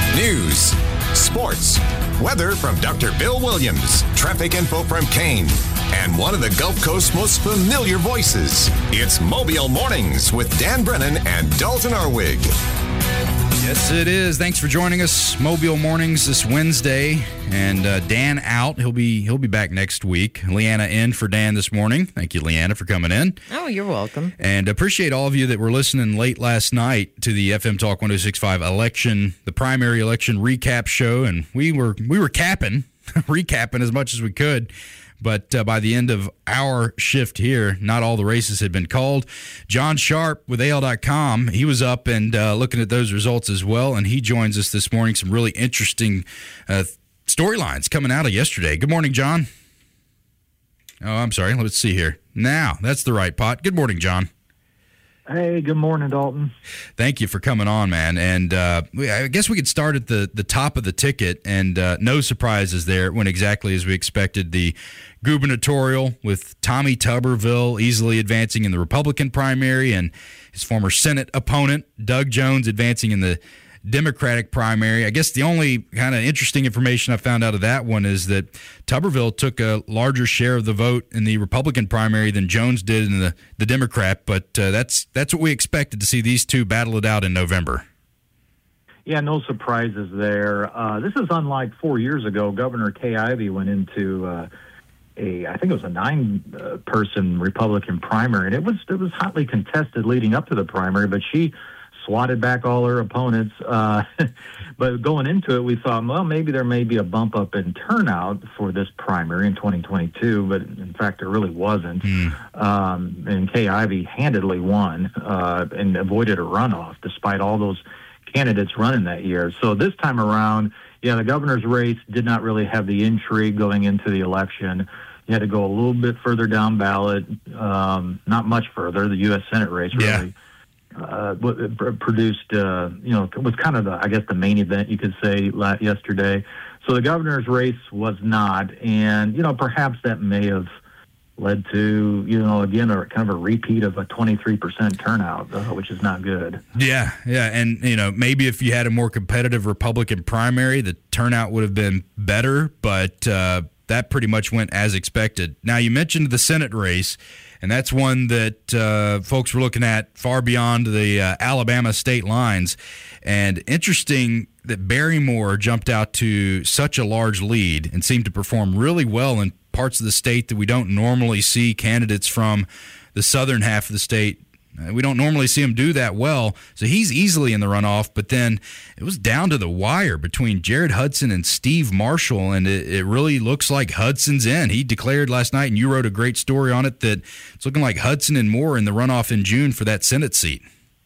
News, sports, weather from Dr. Bill Williams, traffic info from Kane, and one of the Gulf Coast's most familiar voices. It's Mobile Mornings with Dan Brennan and Dalton Arwig. Yes, it is. Thanks for joining us. Mobile Mornings this Wednesday, and Dan out. He'll be back next week. Leanna in for Dan this morning. Thank you, Leanna, for coming in. Oh, you're welcome. And appreciate all of you that were listening late last night to the FM Talk 106.5 election, the primary election recap show, and we were recapping as much as we could. But by the end of our shift here, not all the races had been called. John Sharp with AL.com, he was up and looking at those results as well, and he joins us this morning. Some really interesting storylines coming out of yesterday. Good morning, John. Oh, I'm sorry. Let's see here. Now, that's the right pot. Good morning, John. Hey, good morning, Dalton. Thank you for coming on, man. And I guess we could start at the top of the ticket, and no surprises there. It went exactly as we expected. The gubernatorial with Tommy Tuberville easily advancing in the Republican primary, and his former Senate opponent, Doug Jones, advancing in the Democratic primary. I guess the only kind of interesting information I found out of that one is that Tuberville took a larger share of the vote in the Republican primary than Jones did in the Democrat, but that's what we expected to see these two battle it out in November. Yeah, no surprises there. This is unlike 4 years ago. Governor Kay Ivey went into I think it was a 9-person Republican primary, and it was hotly contested leading up to the primary, but she swatted back all her opponents. But going into it, we thought, well, maybe there may be a bump up in turnout for this primary in 2022, but in fact, there really wasn't. And Kay Ivey handedly won and avoided a runoff despite all those candidates running that year. So this time around, yeah, the governor's race did not really have the intrigue going into the election. You had to go a little bit further down ballot, not much further. The U.S. Senate race really produced, was kind of the main event, you could say, yesterday. So the governor's race was not, and, perhaps that may have led to, again, a kind of a repeat of a 23% turnout, which is not good. Yeah. And, maybe if you had a more competitive Republican primary, the turnout would have been better, but that pretty much went as expected. Now, you mentioned the Senate race, and that's one that folks were looking at far beyond the Alabama state lines. And interesting that Barrymore jumped out to such a large lead and seemed to perform really well in parts of the state that we don't normally see candidates from the southern half of the state. We don't normally see him do that well, so he's easily in the runoff. But then it was down to the wire between Jared Hudson and Steve Marshall, and it really looks like Hudson's in. He declared last night, and you wrote a great story on it, that it's looking like Hudson and Moore in the runoff in June for that Senate seat.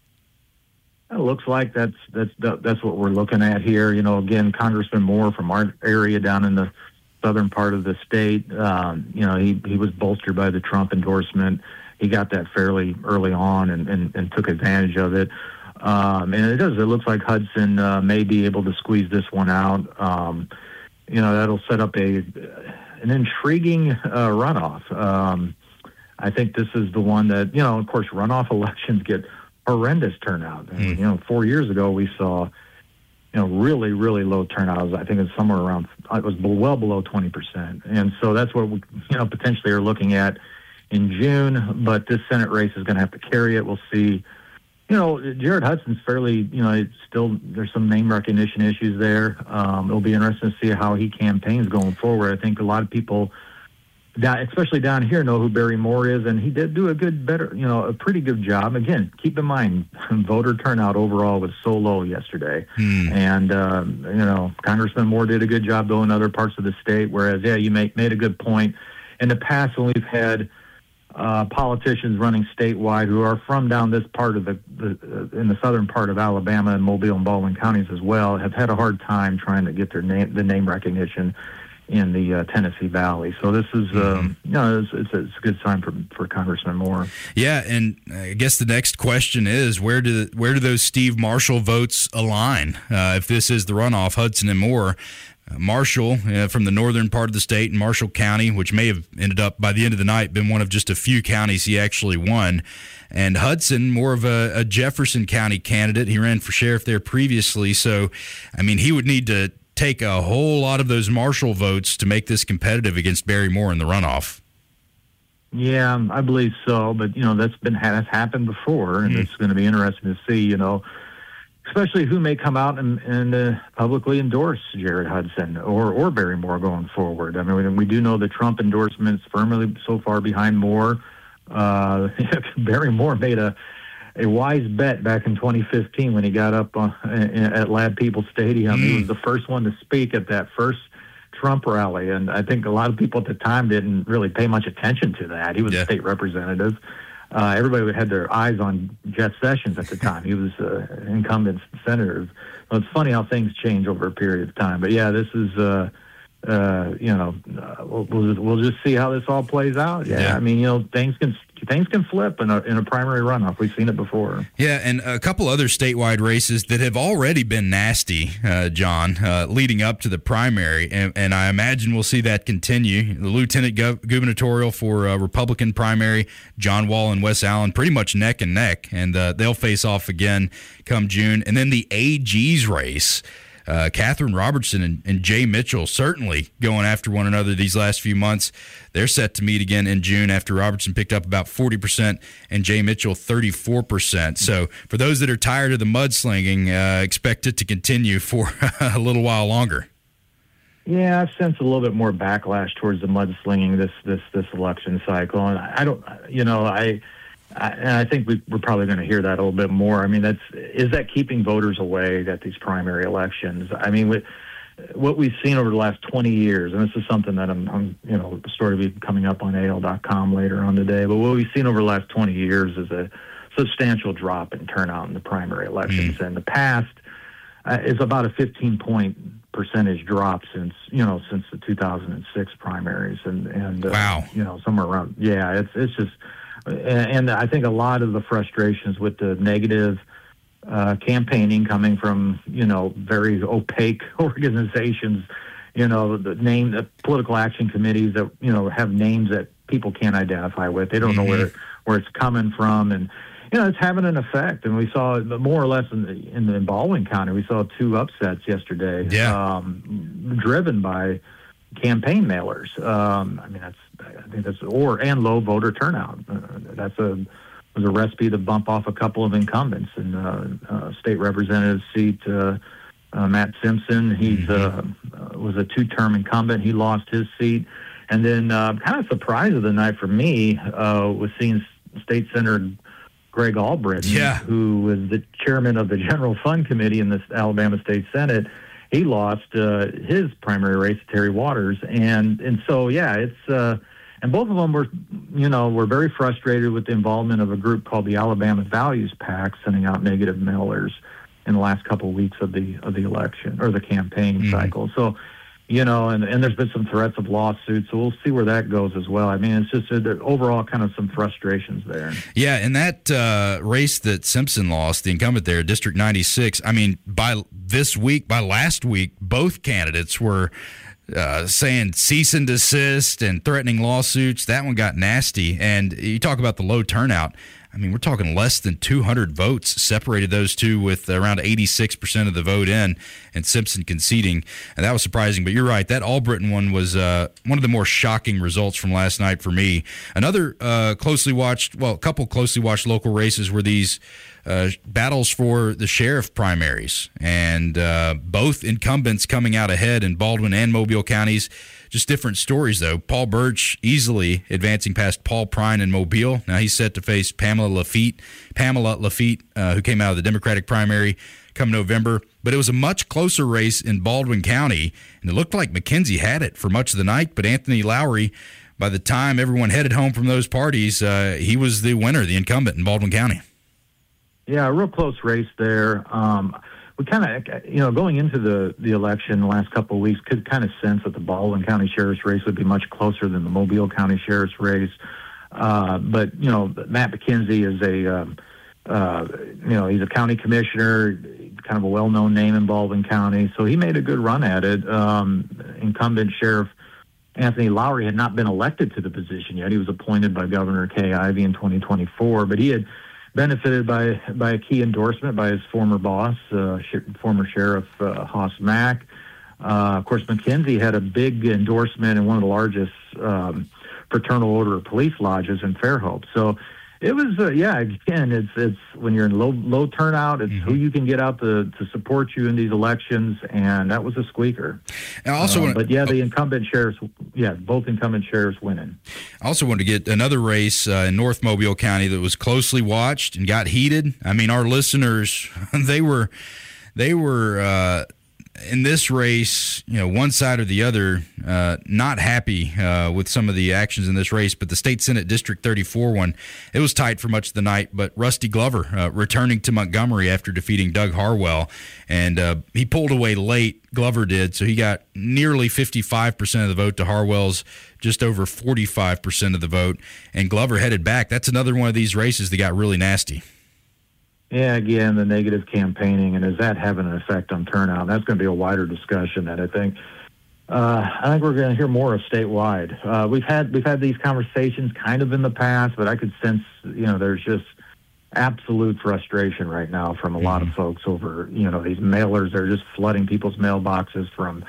It looks like that's what we're looking at here. Again, Congressman Moore from our area down in the southern part of the state, he was bolstered by the Trump endorsement. He got that fairly early on and took advantage of it. And it looks like Hudson may be able to squeeze this one out. That'll set up an intriguing runoff. I think this is the one that, of course, runoff elections get horrendous turnout. 4 years ago we saw, really, really low turnout. I think it's somewhere around, it was well below 20%. And so that's what we, potentially are looking at in June, but this Senate race is going to have to carry it. We'll see. Jared Hudson's fairly, it's still, there's some name recognition issues there. It'll be interesting to see how he campaigns going forward. I think a lot of people, especially down here, know who Barry Moore is, and he did do a pretty good job. Again, keep in mind, voter turnout overall was so low yesterday. And, Congressman Moore did a good job, though, in other parts of the state, whereas, you made a good point. In the past, when we've had politicians running statewide who are from down this part of in the southern part of Alabama and Mobile and Baldwin counties as well, have had a hard time trying to get the name recognition in the Tennessee Valley. So this is, it's a good sign for Congressman Moore. Yeah, and I guess the next question is, where do those Steve Marshall votes align? If this is the runoff, Hudson and Moore. Marshall from the northern part of the state in Marshall County, which may have ended up by the end of the night been one of just a few counties he actually won. and Hudson, more of a Jefferson County candidate. He ran for sheriff there previously, so, I mean, he would need to take a whole lot of those Marshall votes to make this competitive against Barry Moore in the runoff. Yeah, I believe so, but, that's happened before, and it's going to be interesting to see, especially who may come out and publicly endorse Jared Hudson or Barry Moore going forward. I mean, we do know the Trump endorsement's firmly so far behind Moore. Barry Moore made a wise bet back in 2015 when he got up at Lad People Stadium. He was the first one to speak at that first Trump rally, and I think a lot of people at the time didn't really pay much attention to that. He was a state representative. Everybody had their eyes on Jeff Sessions at the time. He was incumbent senator. Well, it's funny how things change over a period of time. But yeah, this is, we'll just see how this all plays out. Yeah. I mean, things can flip in a primary runoff. We've seen it before. Yeah, and a couple other statewide races that have already been nasty, John, leading up to the primary, and I imagine we'll see that continue. The lieutenant gubernatorial for Republican primary, John Wall and Wes Allen, pretty much neck and neck, and they'll face off again come June. And then the AG's race, Catherine Robertson and Jay Mitchell certainly going after one another these last few months. They're set to meet again in June after Robertson picked up about 40% and Jay Mitchell 34%. So for those that are tired of the mudslinging, expect it to continue for a little while longer. Yeah, I've sensed a little bit more backlash towards the mudslinging this election cycle, and I think we're probably going to hear that a little bit more. I mean, is that keeping voters away at these primary elections? I mean, what we've seen over the last 20 years, and this is something that the story will be coming up on AL.com later on today, but what we've seen over the last 20 years is a substantial drop in turnout in the primary elections. In the past, is about a 15-point percentage drop since the 2006 primaries, and wow, somewhere around, it's just. And I think a lot of the frustrations with the negative campaigning coming from, very opaque organizations, the political action committees that, have names that people can't identify with. They don't know where it's coming from. And, it's having an effect. And we saw more or less in Baldwin County, we saw 2 upsets yesterday, driven by campaign mailers. I think that's and low voter turnout. Was a recipe to bump off a couple of incumbents in state representative seat. Matt Simpson, he's was a 2-term incumbent. He lost his seat, and then kind of surprise of the night for me was seeing State Senator Greg Albritton, who was the chairman of the General Fund Committee in the Alabama State Senate. He lost his primary race to Terry Waters, and so it's and both of them were very frustrated with the involvement of a group called the Alabama Values PAC, sending out negative mailers in the last couple of weeks of the election or the campaign cycle. So, and there's been some threats of lawsuits, so we'll see where that goes as well. I mean, it's just overall kind of some frustrations there. Yeah, and that race that Simpson lost, the incumbent there, District 96, I mean, by last week, both candidates were saying cease and desist and threatening lawsuits. That one got nasty. And you talk about the low turnout. I mean, we're talking less than 200 votes separated those two, with around 86% of the vote in, and Simpson conceding. And that was surprising. But you're right. That Albritton one was one of the more shocking results from last night for me. Another a couple closely watched local races were these battles for the sheriff primaries, and both incumbents coming out ahead in Baldwin and Mobile counties. Just different stories, though. Paul Birch easily advancing past Paul Prine in Mobile. Now he's set to face Pamela Lafitte, who came out of the Democratic primary come November. But it was a much closer race in Baldwin County, and it looked like McKenzie had it for much of the night. But Anthony Lowry, by the time everyone headed home from those parties, he was the winner, the incumbent in Baldwin County. Yeah, a real close race there. We kind of, going into the election the last couple of weeks, could kind of sense that the Baldwin County Sheriff's race would be much closer than the Mobile County Sheriff's race. But Matt McKenzie is he's a county commissioner, kind of a well-known name in Baldwin County. So he made a good run at it. Incumbent Sheriff Anthony Lowry had not been elected to the position yet. He was appointed by Governor Kay Ivey in 2024, but he had benefited by a key endorsement by his former boss, former Sheriff Hoss Mack. Of course, McKenzie had a big endorsement in one of the largest fraternal order of police lodges in Fairhope. So it was, again, it's when you're in low turnout, it's who you can get out to support you in these elections, and that was a squeaker. And also, the incumbent sheriffs, both incumbent sheriffs winning. I also wanted to get another race in North Mobile County that was closely watched and got heated. I mean, our listeners, they were in this race, one side or the other, not happy with some of the actions in this race. But the State Senate District 34 one, it was tight for much of the night. But Rusty Glover returning to Montgomery after defeating Doug Harwell, and he pulled away late. Glover did, so he got nearly 55% of the vote to Harwell's just over 45% of the vote. And Glover headed back. That's another one of these races that got really nasty. Yeah, again, the negative campaigning, and is that having an effect on turnout? That's going to be a wider discussion that I think we're going to hear more of statewide. We've had these conversations kind of in the past, but I could sense, there's just absolute frustration right now from a lot of folks over, these mailers. They're just flooding people's mailboxes from,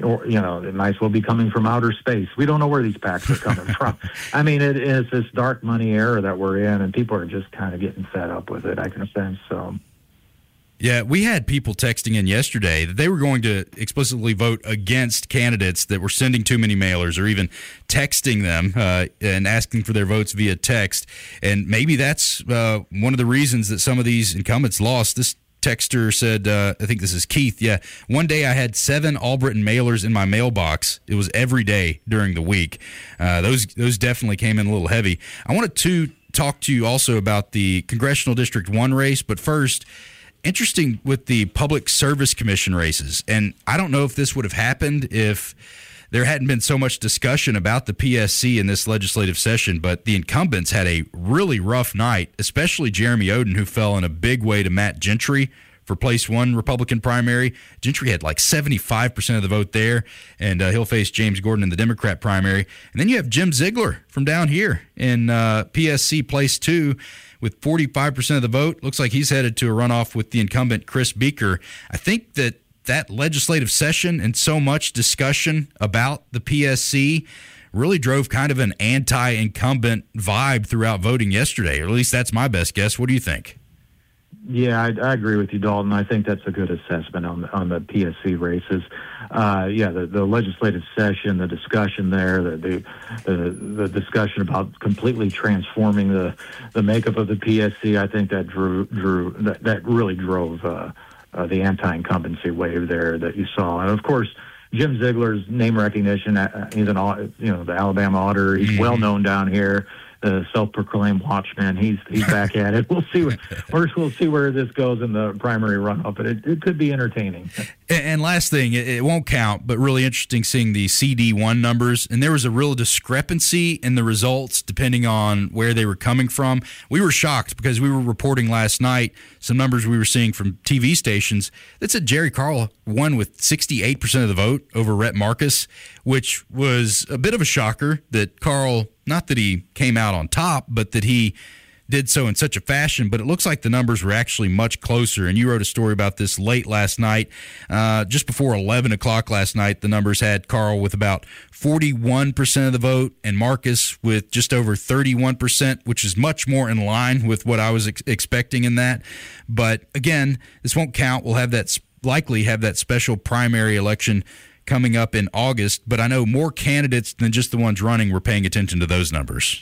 it might as well be coming from outer space. We don't know where these packs are coming from. I mean, it's this dark money era that we're in, and people are just kind of getting fed up with it, I can sense. So, yeah, we had people texting in yesterday that they were going to explicitly vote against candidates that were sending too many mailers or even texting them and asking for their votes via text. And maybe that's one of the reasons that some of these incumbents lost. This texter said, I think this is Keith, one day I had 7 Albritton mailers in my mailbox. It was every day during the week. Those definitely came in a little heavy. I wanted to talk to you also about the Congressional District 1 race, but first, interesting with the Public Service Commission races, and I don't know if this would have happened if there hadn't been so much discussion about the PSC in this legislative session, but the incumbents had a really rough night, especially Jeremy Oden, who fell in a big way to Matt Gentry for place 1 Republican primary. Gentry had like 75% of the vote there, and he'll face James Gordon in the Democrat primary. And then you have Jim Ziegler from down here in PSC place 2 with 45% of the vote. Looks like he's headed to a runoff with the incumbent Chris Beaker. I think that legislative session and so much discussion about the PSC really drove kind of an anti-incumbent vibe throughout voting yesterday, or at least that's my best guess. What do you think? Yeah, I agree with you, Dalton. I think that's a good assessment on the PSC races. The legislative session, the discussion there, the discussion about completely transforming the makeup of the PSC, I think that that really drove the anti-incumbency wave there that you saw. And of course, Jim Ziegler's name recognition, he's the Alabama auditor. He's well known down here, the self-proclaimed watchman. He's back at it. We'll see where this goes in the primary runoff, but it could be entertaining. And last thing, it won't count, but really interesting seeing the CD1 numbers. And there was a real discrepancy in the results depending on where they were coming from. We were shocked because we were reporting last night some numbers we were seeing from TV stations that said Jerry Carl won with 68% of the vote over Rhett Marcus, which was a bit of a shocker that Carl, not that he came out on top, but that he did so in such a fashion. But it looks like the numbers were actually much closer. And you wrote a story about this late last night. Just before 11 o'clock last night, the numbers had Carl with about 41% of the vote and Marcus with just over 31%, which is much more in line with what I was expecting in that. But again, this won't count. We'll likely have that special primary election coming up in August, but I know more candidates than just the ones running were paying attention to those numbers.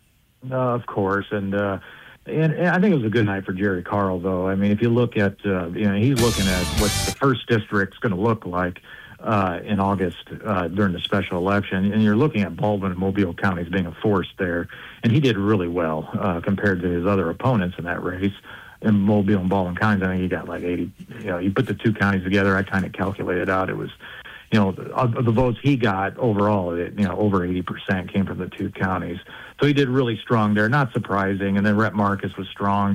Of course, and I think it was a good night for Jerry Carl, though. I mean, if you look at, he's looking at what the first district's going to look like in August during the special election, and you're looking at Baldwin and Mobile counties being a force there, and he did really well compared to his other opponents in that race. In Mobile and Baldwin counties, I think he got like 80. You put the two counties together, I kind of calculated out it was, of the votes he got overall, over 80% came from the two counties. So he did really strong there, not surprising. And then Rhett Marcus was strong.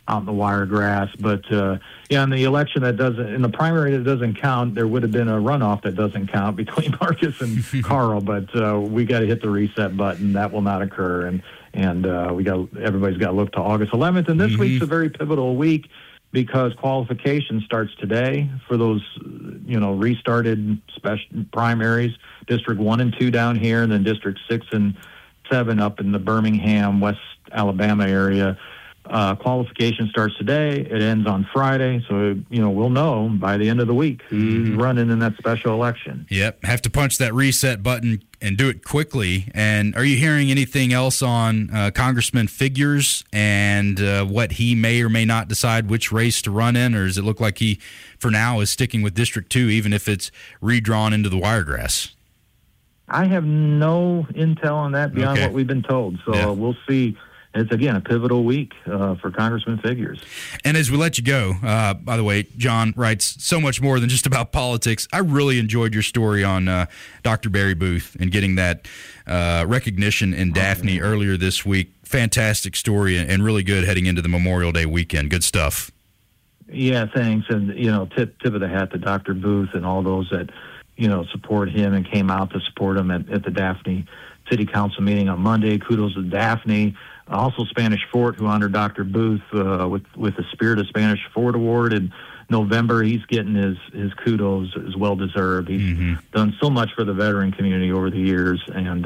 out in the Wiregrass. But in the election in the primary that doesn't count, there would have been a runoff that doesn't count between Marcus and Carl. But we got to hit the reset button. That will not occur, and everybody's got to look to August 11th. And this week's a very pivotal week, because qualification starts today for those, restarted special primaries, District 1 and 2 down here, and then District 6 and 7 up in the Birmingham, West Alabama area. Qualification starts today. It ends on Friday. So, we'll know by the end of the week who's running in that special election. Yep. Have to punch that reset button and do it quickly. And are you hearing anything else on Congressman Figures and what he may or may not decide which race to run in? Or does it look like he, for now, is sticking with District 2, even if it's redrawn into the Wiregrass? I have no intel on that beyond what we've been told. So we'll see. It's, again, a pivotal week for Congressman Figures. And as we let you go, by the way, John writes so much more than just about politics. I really enjoyed your story on Dr. Barry Booth and getting that recognition in Daphne earlier this week. Fantastic story and really good heading into the Memorial Day weekend. Good stuff. Yeah, thanks. And, tip of the hat to Dr. Booth and all those that, support him and came out to support him at the Daphne City Council meeting on Monday. Kudos to Daphne. Also, Spanish Fort, who honored Dr. Booth with the Spirit of Spanish Fort Award in November. He's getting his kudos, as well deserved. He's done so much for the veteran community over the years, and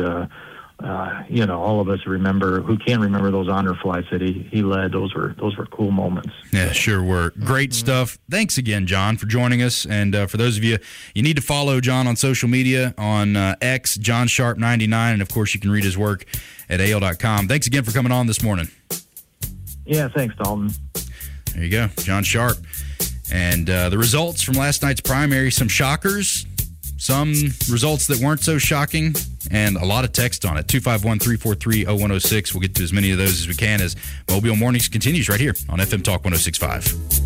all of us who can remember those honor flights that he led. Those were cool moments. Yeah, sure were. Great stuff. Thanks again, John, for joining us. And for those of you need to follow John on social media, on X, John Sharp 99, and of course you can read his work at AL.com. Thanks again for coming on this morning. Yeah, thanks, Dalton. There you go, John Sharp. And the results from last night's primary, some shockers, some results that weren't so shocking, and a lot of text on it. 251-343-0106. We'll get to as many of those as we can as Mobile Mornings continues right here on FM Talk 106.5.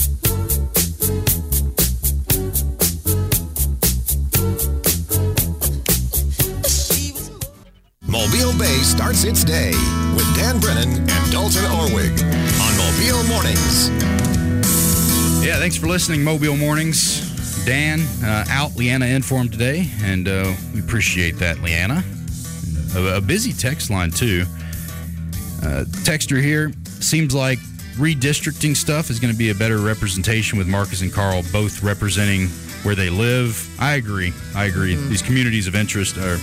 Mobile Bay starts its day with Dan Brennan and Dalton Orwig on Mobile Mornings. Yeah, thanks for listening, Mobile Mornings. Dan out, Leanna in for him today, and we appreciate that, Leanna. A busy text line, too. Texter here, seems like redistricting stuff is going to be a better representation with Marcus and Carl both representing where they live. I agree. These communities of interest are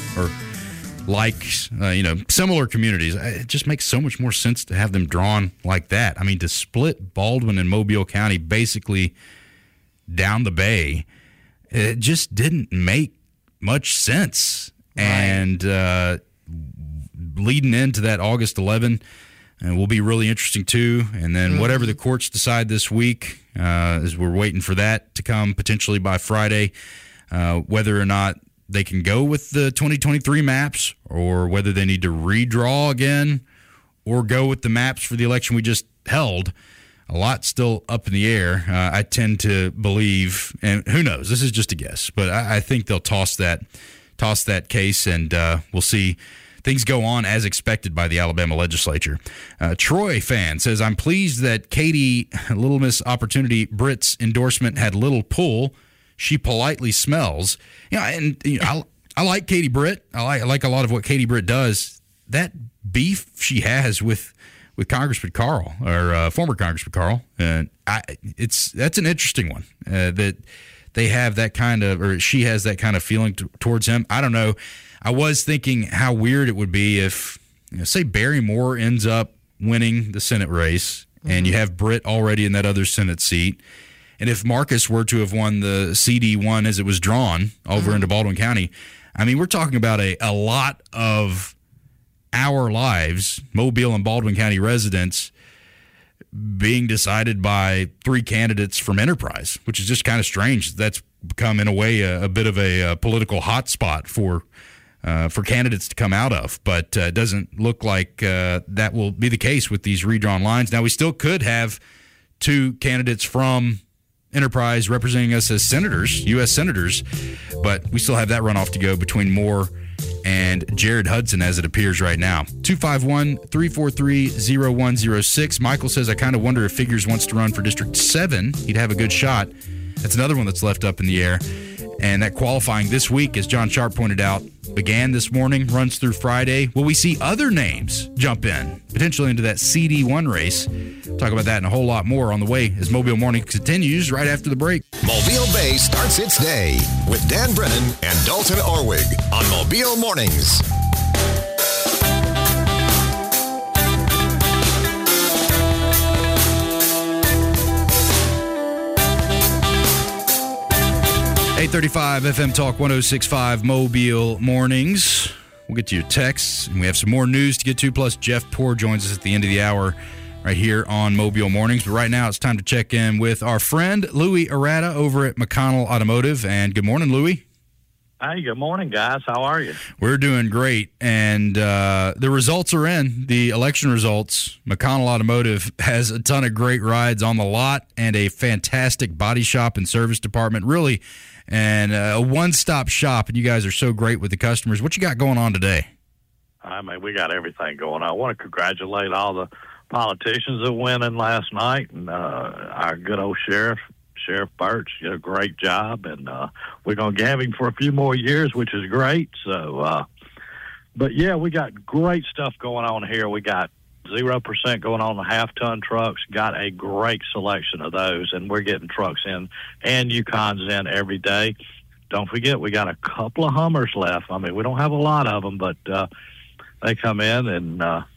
similar communities. It just makes so much more sense to have them drawn like that. I mean, to split Baldwin and Mobile County basically down the bay, it just didn't make much sense. Right. And leading into that August 11 will be really interesting too. And then whatever the courts decide this week, as we're waiting for that to come potentially by Friday, whether or not they can go with the 2023 maps, or whether they need to redraw again or go with the maps for the election we just held. A lot still up in the air. I tend to believe, and who knows, this is just a guess, but I think they'll toss that case, and we'll see things go on as expected by the Alabama legislature. Troy fan says, I'm pleased that Katie, Little Miss Opportunity Britt's endorsement had little pull. She politely smells. I like Katie Britt. I like a lot of what Katie Britt does. That beef she has with Congressman Carl, or former Congressman Carl, that's an interesting one. That they have that kind of, or she has that kind of feeling towards him. I don't know. I was thinking how weird it would be if, say, Barry Moore ends up winning the Senate race, and you have Britt already in that other Senate seat. And if Marcus were to have won the CD1 as it was drawn over into Baldwin County, I mean, we're talking about a lot of our lives, Mobile and Baldwin County residents, being decided by three candidates from Enterprise, which is just kind of strange. That's become, in a way, a bit of a political hotspot for candidates to come out of. But it doesn't look like that will be the case with these redrawn lines. Now, we still could have two candidates from Enterprise representing us as senators, U.S. senators, but we still have that runoff to go between Moore and Jared Hudson as it appears right now. 251-343-0106. Michael says, I kind of wonder if Figures wants to run for District 7. He'd have a good shot. That's another one that's left up in the air. And that qualifying this week, as John Sharp pointed out, began this morning, runs through Friday. Will we see other names jump in, potentially into that CD1 race? Talk about that and a whole lot more on the way as Mobile Morning continues right after the break. Mobile Bay starts its day with Dan Brennan and Dalton Orwig on Mobile Mornings. .835 FM Talk 106.5 Mobile Mornings. We'll get to your texts, and we have some more news to get to, plus Jeff Poor joins us at the end of the hour right here on Mobile Mornings. But right now, it's time to check in with our friend Louis Arata over at McConnell Automotive. And good morning, Louis. Hey, good morning, guys. How are you? We're doing great, and the results are in. The election results. McConnell Automotive has a ton of great rides on the lot and a fantastic body shop and service department, really, and a one-stop shop, and you guys are so great with the customers. What you got going on today? I mean, we got everything going on. I want to congratulate all the politicians that went in last night, and our good old Sheriff Birch did a great job, and we're going to have him for a few more years, which is great. So, but yeah, we got great stuff going on here. We got 0% going on the half-ton trucks, got a great selection of those, and we're getting trucks in and Yukons in every day. Don't forget, we got a couple of Hummers left. I mean, we don't have a lot of them, but they come in, and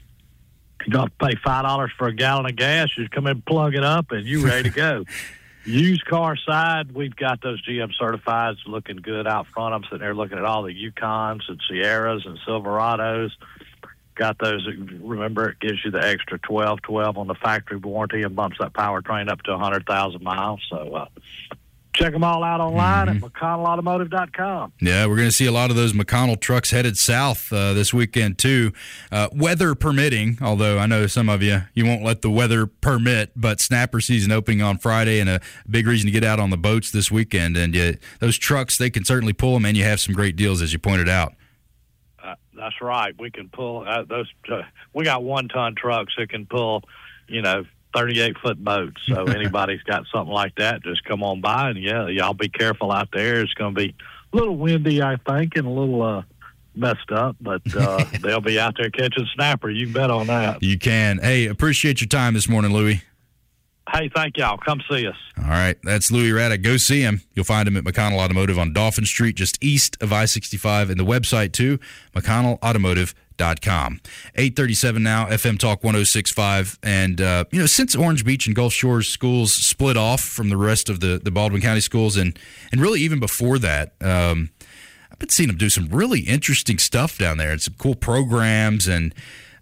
you got to pay $5 for a gallon of gas. You come in, plug it up, and you're ready to go. Used car side, we've got those GM certifieds looking good out front. I'm sitting there looking at all the Yukons and Sierras and Silverados. Got those. Remember, it gives you the extra 12 on the factory warranty and bumps that powertrain up to 100,000 miles. So check them all out online at McConnellAutomotive.com. Yeah, we're going to see a lot of those McConnell trucks headed south this weekend, too. Weather permitting, although I know some of you won't let the weather permit, but snapper season opening on Friday and a big reason to get out on the boats this weekend. And those trucks, they can certainly pull them, and you have some great deals, as you pointed out. That's right. We can pull those. We got 1-ton trucks that can pull, 38-foot boats. So anybody's got something like that, just come on by. And, yeah, y'all be careful out there. It's going to be a little windy, I think, and a little messed up. But they'll be out there catching snapper. You can bet on that. You can. Hey, appreciate your time this morning, Louis. Hey, thank y'all. Come see us. All right. That's Louis Radda. Go see him. You'll find him at McConnell Automotive on Dauphin Street, just east of I-65, and the website, too, McConnellAutomotive.com. 8:37 now, FM Talk 106.5. And, since Orange Beach and Gulf Shores schools split off from the rest of the Baldwin County schools, and really even before that, I've been seeing them do some really interesting stuff down there and some cool programs. And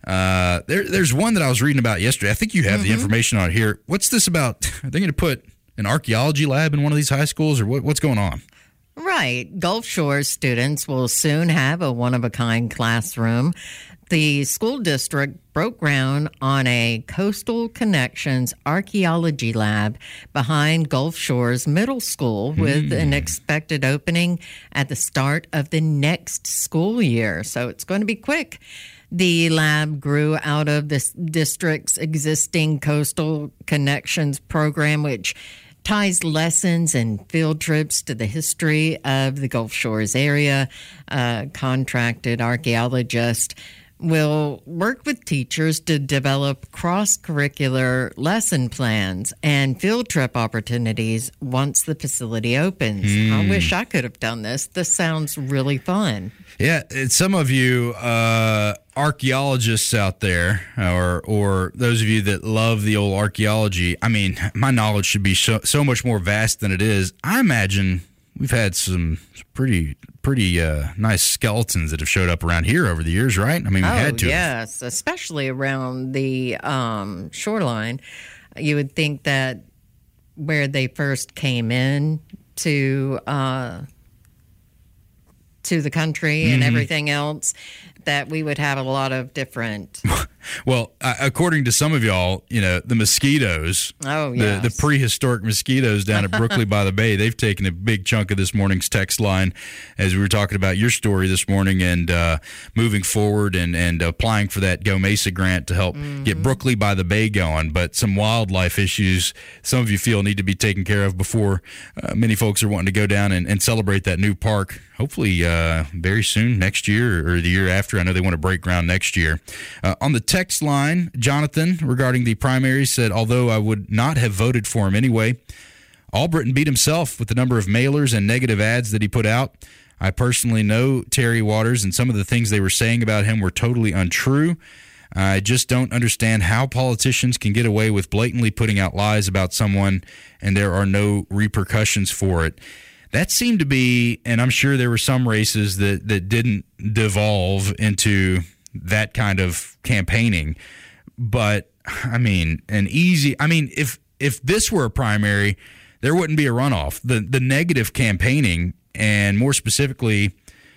there's one that I was reading about yesterday. I think you have the information on it here. What's this about? Are they going to put an archaeology lab in one of these high schools, or what's going on? Right. Gulf Shores students will soon have a one-of-a-kind classroom. The school district broke ground on a Coastal Connections archaeology lab behind Gulf Shores Middle School with an expected opening at the start of the next school year. So it's going to be quick. The lab grew out of this district's existing Coastal Connections program, which ties lessons and field trips to the history of the Gulf Shores area. Contracted archaeologist will work with teachers to develop cross-curricular lesson plans and field trip opportunities once the facility opens. I wish I could have done this. This sounds really fun. Yeah, some of you archaeologists out there, or those of you that love the old archaeology, I mean, my knowledge should be so much more vast than it is. I imagine we've had some pretty nice skeletons that have showed up around here over the years, right? I mean, we had to. Yes, especially around the shoreline. You would think that where they first came in to the country and everything else, that we would have a lot of different. Well, according to some of y'all, the mosquitoes, the prehistoric mosquitoes down at Brookley by the Bay, they've taken a big chunk of this morning's text line as we were talking about your story this morning and moving forward and applying for that Go Mesa grant to help get Brookley by the Bay going. But some wildlife issues some of you feel need to be taken care of before many folks are wanting to go down and celebrate that new park. Hopefully very soon, next year or the year after. I know they want to break ground next year. On the text line, Jonathan, regarding the primaries, said, although I would not have voted for him anyway, Albritton beat himself with the number of mailers and negative ads that he put out. I personally know Terry Waters, and some of the things they were saying about him were totally untrue. I just don't understand how politicians can get away with blatantly putting out lies about someone and there are no repercussions for it. That seemed to be, and I'm sure there were some races that didn't devolve into that kind of campaigning. But, if this were a primary, there wouldn't be a runoff. The negative campaigning, and more specifically,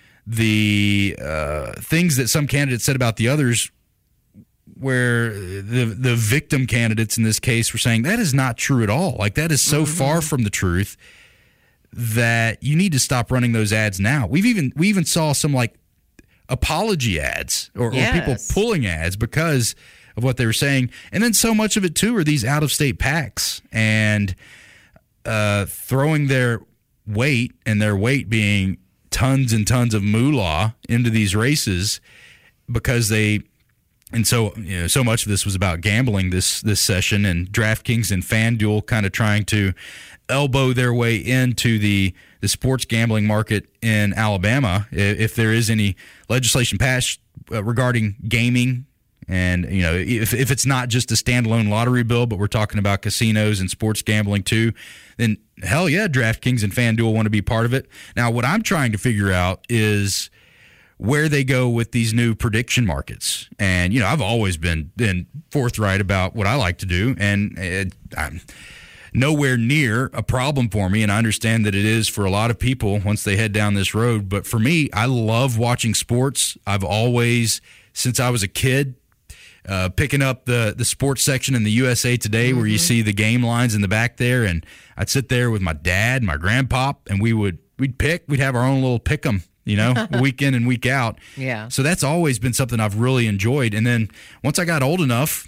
the things that some candidates said about the others, where the victim candidates in this case were saying, that is not true at all. Like, that is so far from the truth that you need to stop running those ads now. We even saw some apology ads or people pulling ads because of what they were saying. And then so much of it too are these out-of-state PACs and throwing their weight, and their weight being tons and tons of moolah into these races because they. And so, so much of this was about gambling this session, and DraftKings and FanDuel kind of trying to elbow their way into the sports gambling market in Alabama. If there is any legislation passed regarding gaming, and if it's not just a standalone lottery bill, but we're talking about casinos and sports gambling too, then hell yeah, DraftKings and FanDuel want to be part of it. Now, what I'm trying to figure out is where they go with these new prediction markets. And, I've always been forthright about what I like to do, and I'm nowhere near a problem for me, and I understand that it is for a lot of people once they head down this road. But for me, I love watching sports. I've always, since I was a kid, picking up the sports section in the USA Today where you see the game lines in the back there, and I'd sit there with my dad and my grandpa, and we'd have our own little pick 'em, week in and week out. Yeah. So that's always been something I've really enjoyed. And then once I got old enough,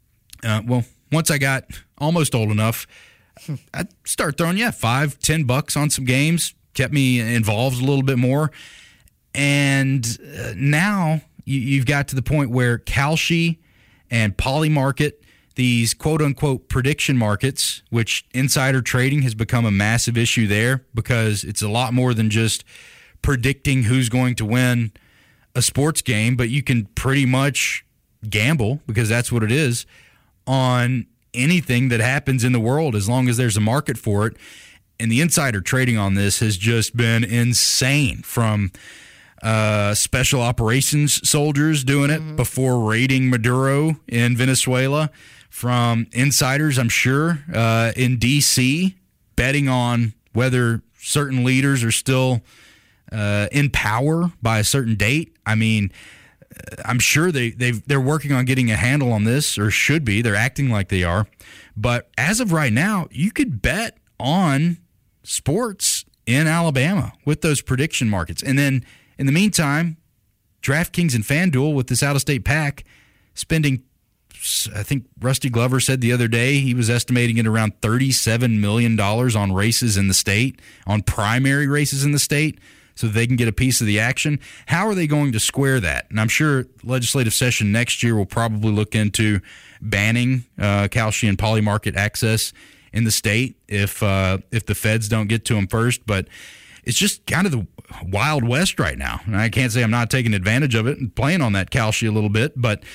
once I got almost old enough, I'd start throwing, $5-10 on some games, kept me involved a little bit more. And now you've got to the point where Kalshi and Polymarket, these quote-unquote prediction markets, which insider trading has become a massive issue there because it's a lot more than just predicting who's going to win a sports game, but you can pretty much gamble, because that's what it is, on anything that happens in the world as long as there's a market for it. And the insider trading on this has just been insane, from special operations soldiers doing it before raiding Maduro in Venezuela, from insiders, I'm sure, in D.C., betting on whether certain leaders are still in power by a certain date. I mean, I'm sure they're working on getting a handle on this, or should be. They're acting like they are. But as of right now, you could bet on sports in Alabama with those prediction markets. And then in the meantime, DraftKings and FanDuel with this out-of-state PAC spending, I think Rusty Glover said the other day, he was estimating it around $37 million on races in the state, on primary races in the state, so they can get a piece of the action. How are they going to square that? And I'm sure legislative session next year will probably look into banning Kalshi and Polymarket access in the state if the feds don't get to them first. But it's just kind of the Wild West right now. And I can't say I'm not taking advantage of it and playing on that Kalshi a little bit, but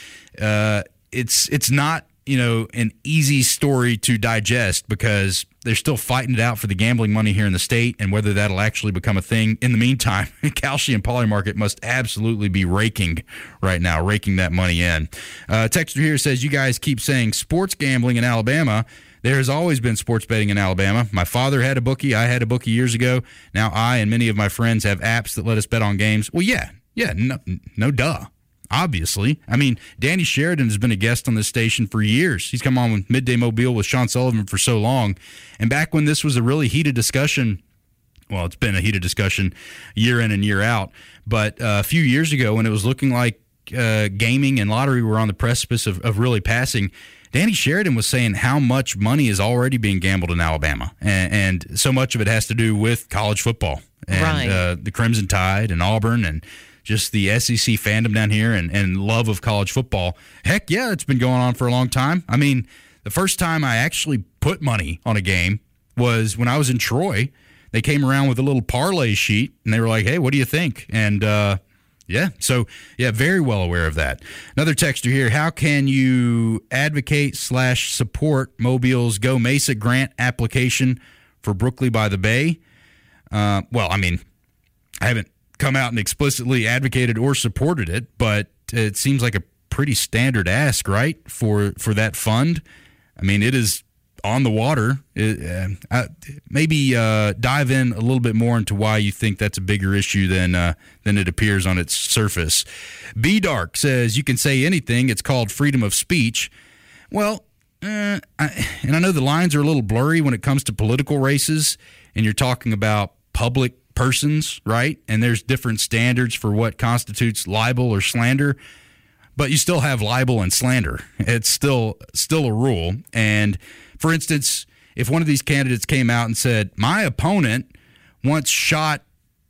it's not, an easy story to digest, because they're still fighting it out for the gambling money here in the state, and whether that'll actually become a thing. In the meantime, Kalshi and Polymarket must absolutely be raking that money in. Texter here says, you guys keep saying sports gambling in Alabama. There has always been sports betting in Alabama. My father had a bookie. I had a bookie years ago. Now I and many of my friends have apps that let us bet on games. Well, yeah, Yeah, no duh. Obviously. I mean, Danny Sheridan has been a guest on this station for years. He's come on with Midday Mobile with Sean Sullivan for so long. And back when this was a really heated discussion, well, it's been a heated discussion year in and year out, but a few years ago when it was looking like gaming and lottery were on the precipice of really passing, Danny Sheridan was saying how much money is already being gambled in Alabama. And so much of it has to do with college football and the Crimson Tide and Auburn and just the SEC fandom down here and love of college football. Heck yeah, it's been going on for a long time. I mean, the first time I actually put money on a game was when I was in Troy. They came around with a little parlay sheet, and they were like, hey, what do you think? And, very well aware of that. Another texter here, how can you advocate/support Mobile's Go Mesa grant application for Brooklyn by the Bay? I haven't come out and explicitly advocated or supported it, but it seems like a pretty standard ask, right, for that fund. I mean, it is on the water. Maybe dive in a little bit more into why you think that's a bigger issue than it appears on its surface. B Dark says you can say anything. It's called freedom of speech. Well, I know the lines are a little blurry when it comes to political races, and you're talking about public persons, right? And there's different standards for what constitutes libel or slander, but you still have libel and slander. It's still a rule. And for instance, if one of these candidates came out and said, my opponent once shot,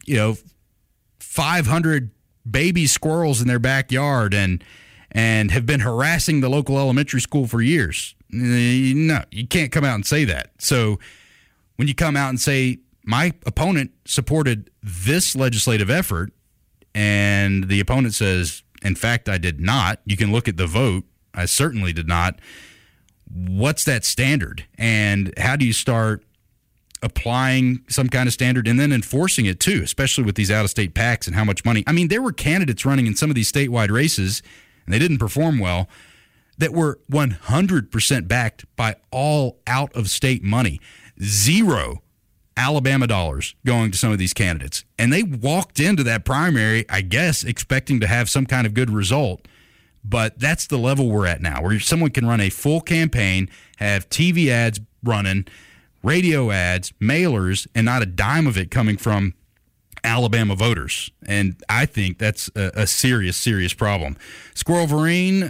500 baby squirrels in their backyard and have been harassing the local elementary school for years. No, you can't come out and say that. So when you come out and say, my opponent supported this legislative effort, and the opponent says, in fact, I did not. You can look at the vote. I certainly did not. What's that standard? And how do you start applying some kind of standard and then enforcing it too, especially with these out-of-state PACs and how much money? I mean, there were candidates running in some of these statewide races, and they didn't perform well, that were 100% backed by all out-of-state money. Zero Alabama dollars going to some of these candidates. And they walked into that primary, I guess, expecting to have some kind of good result. But that's the level we're at now, where someone can run a full campaign, have TV ads running, radio ads, mailers, and not a dime of it coming from Alabama voters. And I think that's a serious, serious problem. Squirrel Vereen,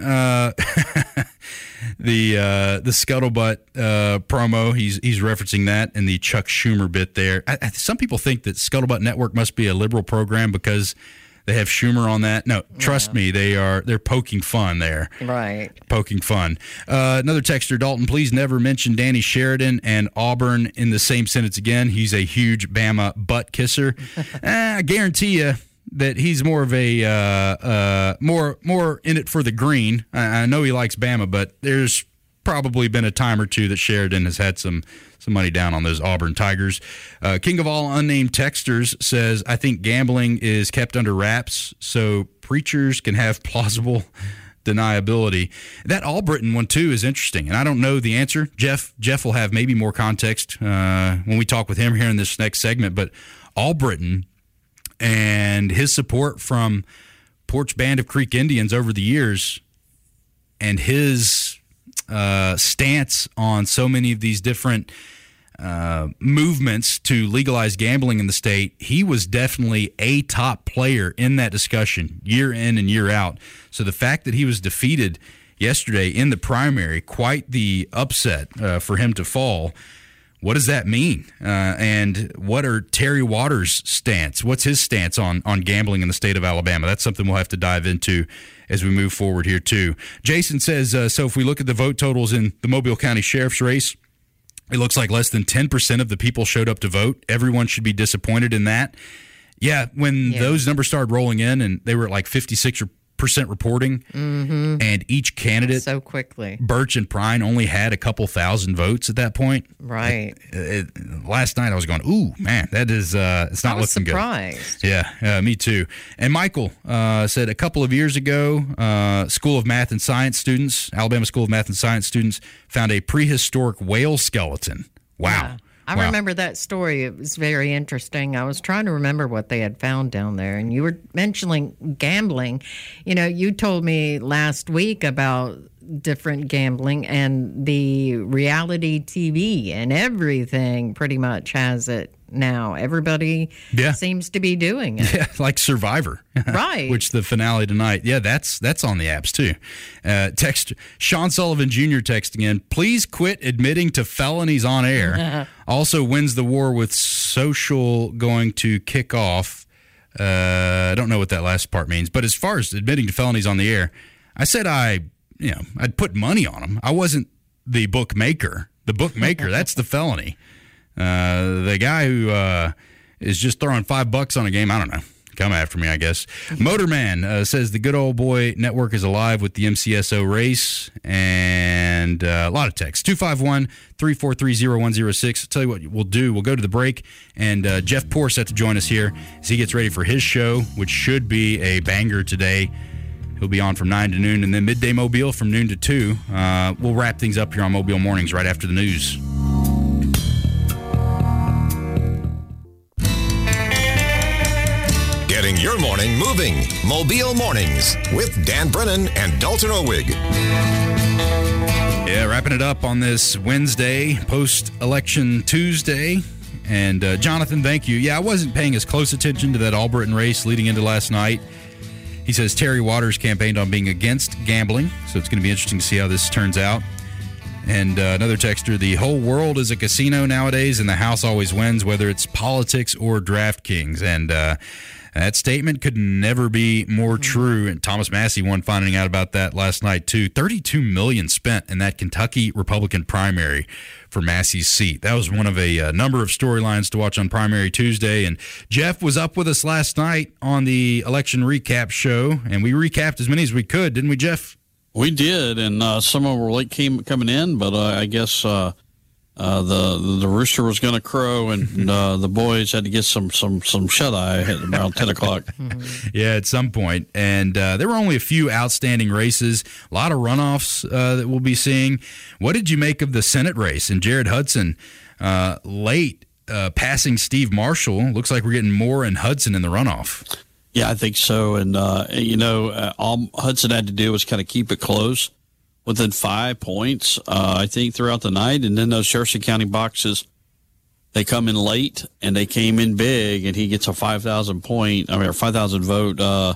the Scuttlebutt promo, he's referencing that and the Chuck Schumer bit there. Some people think that Scuttlebutt Network must be a liberal program because they have Schumer on that. No, trust me, they're poking fun there. Right. Poking fun. Another texter, Dalton, please never mention Danny Sheridan and Auburn in the same sentence again. He's a huge Bama butt kisser. I guarantee you that he's more of a more in it for the green. I know he likes Bama, but there's probably been a time or two that Sheridan has had some money down on those Auburn Tigers. King of all unnamed texters says, I think gambling is kept under wraps so preachers can have plausible deniability. That Albritton one, too, is interesting, and I don't know the answer. Jeff will have maybe more context when we talk with him here in this next segment, but Albritton and his support from Porch Band of Creek Indians over the years and his stance on so many of these different movements to legalize gambling in the state, he was definitely a top player in that discussion year in and year out. So the fact that he was defeated yesterday in the primary, quite the upset for him to fall. What does that mean? And what are Terry Waters' stance? What's his stance on gambling in the state of Alabama? That's something we'll have to dive into as we move forward here, too. Jason says, so if we look at the vote totals in the Mobile County Sheriff's race, it looks like less than 10% of the people showed up to vote. Everyone should be disappointed in that. Yeah, when those numbers started rolling in and they were at like 56% reporting, and each candidate, so quickly, Birch and Prine, only had a couple thousand votes at that point. Right. Last night I was going, ooh, man, that is it's not looking surprised. Good. Yeah, me too. And Michael said a couple of years ago, School of Math and Science students, Alabama School of Math and Science students, found a prehistoric whale skeleton. Wow. Yeah. I remember that story. It was very interesting. I was trying to remember what they had found down there, and you were mentioning gambling. You told me last week about different gambling, and the reality TV and everything pretty much has it now. Everybody seems to be doing it. Yeah, like Survivor. Right. Which the finale tonight. Yeah, that's on the apps too. Text Sean Sullivan Jr. texting in, please quit admitting to felonies on air. Also wins the war with social going to kick off. I don't know what that last part means, but as far as admitting to felonies on the air, I said I'd put money on them. I wasn't the bookmaker. The bookmaker, that's the felony. The guy who is just throwing $5 on a game, I don't know. Come after me, I guess. Motorman says the Good Old Boy Network is alive with the MCSO race, and a lot of texts. 251-343-0106. I'll tell you what we'll do. We'll go to the break, and Jeff Poor set to join us here as he gets ready for his show, which should be a banger today. He'll be on from 9 to noon, and then Midday Mobile from noon to 2. We'll wrap things up here on Mobile Mornings right after the news. Getting your morning moving. Mobile Mornings with Dan Brennan and Dalton Owig. Yeah, wrapping it up on this Wednesday, post-election Tuesday. And Jonathan, thank you. Yeah, I wasn't paying as close attention to that Albritton race leading into last night. He says Terry Waters campaigned on being against gambling, so it's going to be interesting to see how this turns out. And another texter, the whole world is a casino nowadays, and the house always wins, whether it's politics or DraftKings. And that statement could never be more true. And Thomas Massey won finding out about that last night, too. $32 million spent in that Kentucky Republican primary for Massey's seat. That was one of a number of storylines to watch on Primary Tuesday. And Jeff was up with us last night on the election recap show, and we recapped as many as we could, didn't we, Jeff? We did, and some of them were late coming in, but I guess the rooster was going to crow, and the boys had to get some shut-eye at around 10 o'clock. Yeah, at some point. And there were only a few outstanding races, a lot of runoffs that we'll be seeing. What did you make of the Senate race and Jared Hudson late passing Steve Marshall? Looks like we're getting Moore and Hudson in the runoff. Yeah, I think so. And, all Hudson had to do was kind of keep it close within 5 points, I think, throughout the night. And then those Jefferson County boxes, they come in late, and they came in big, and he gets a 5,000 vote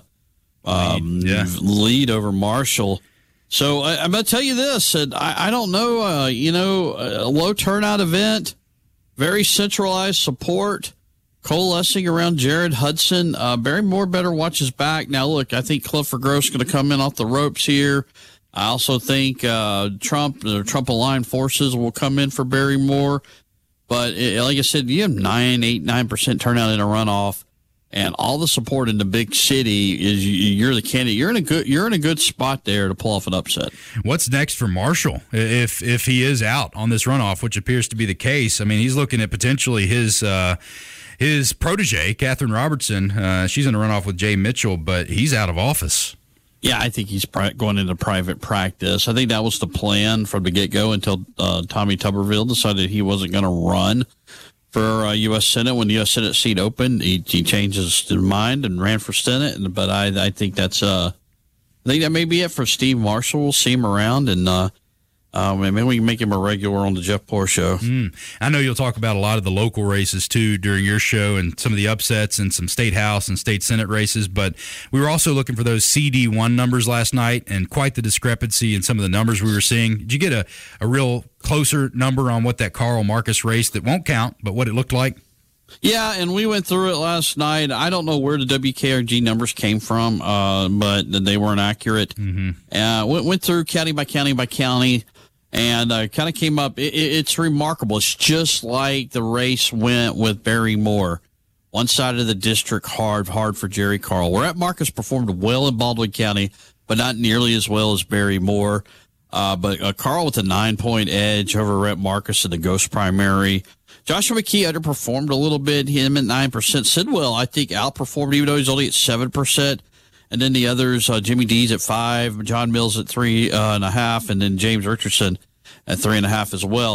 lead over Marshall. So I'm going to tell you this, and I don't know, a low turnout event, very centralized support, coalescing around Jared Hudson. Barry Moore better watch his back. Now, look, I think Clifford Gross is going to come in off the ropes here. I also think Trump-aligned forces will come in for Barry Moore. But like I said, you have 9% turnout in a runoff, and all the support in the big city is you're the candidate. You're in a good spot there to pull off an upset. What's next for Marshall if he is out on this runoff, which appears to be the case? I mean, he's looking at potentially his protege, Catherine Robertson. She's in a runoff with Jay Mitchell, but he's out of office. Yeah, I think he's going into private practice. I think that was the plan from the get-go until Tommy Tuberville decided he wasn't going to run for U.S. Senate. When the U.S. Senate seat opened, he changed his mind and ran for Senate. But I think I think that may be it for Steve Marshall. We'll see him around, and maybe we can make him a regular on the Jeff Poor Show. I know you'll talk about a lot of the local races, too, during your show, and some of the upsets and some state house and state senate races. But we were also looking for those CD1 numbers last night, and quite the discrepancy in some of the numbers we were seeing. Did you get a real closer number on what that Carl Marcus race that won't count, but what it looked like? Yeah, and we went through it last night. I don't know where the WKRG numbers came from, but they weren't accurate. Went through county by county by county. And kind of came up. It's remarkable. It's just like the race went with Barry Moore. One side of the district hard for Jerry Carl. Where Marcus performed well in Baldwin County, but not nearly as well as Barry Moore. But Carl with a 9-point edge over Rhett Marcus in the Ghost primary. Joshua McKee underperformed a little bit. Him at 9%. Sidwell, I think, outperformed, even though he's only at 7%. And then the others, Jimmy Dees at 5, John Mills at 3.5, and then James Richardson at 3.5 as well.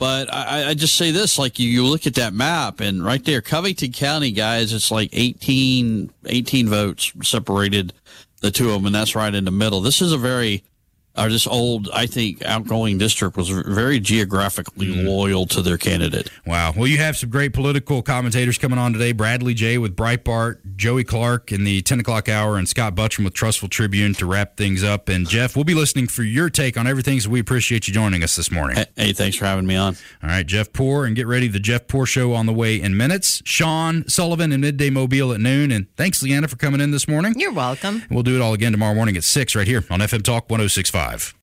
But I just say this, like you look at that map, and right there, Covington County, guys, it's like 18 votes separated the two of them, and that's right in the middle. This is this old, I think, outgoing district was very geographically loyal to their candidate. Wow. Well, you have some great political commentators coming on today. Bradley J. with Breitbart, Joey Clark in the 10 o'clock hour, and Scott Butcham with Trustful Tribune to wrap things up. And, Jeff, we'll be listening for your take on everything, so we appreciate you joining us this morning. Hey, thanks for having me on. All right, Jeff Poor, and get ready. The Jeff Poor Show on the way in minutes. Sean Sullivan in Midday Mobile at noon. And thanks, Leanna, for coming in this morning. You're welcome. We'll do it all again tomorrow morning at 6 right here on FM Talk 106.5.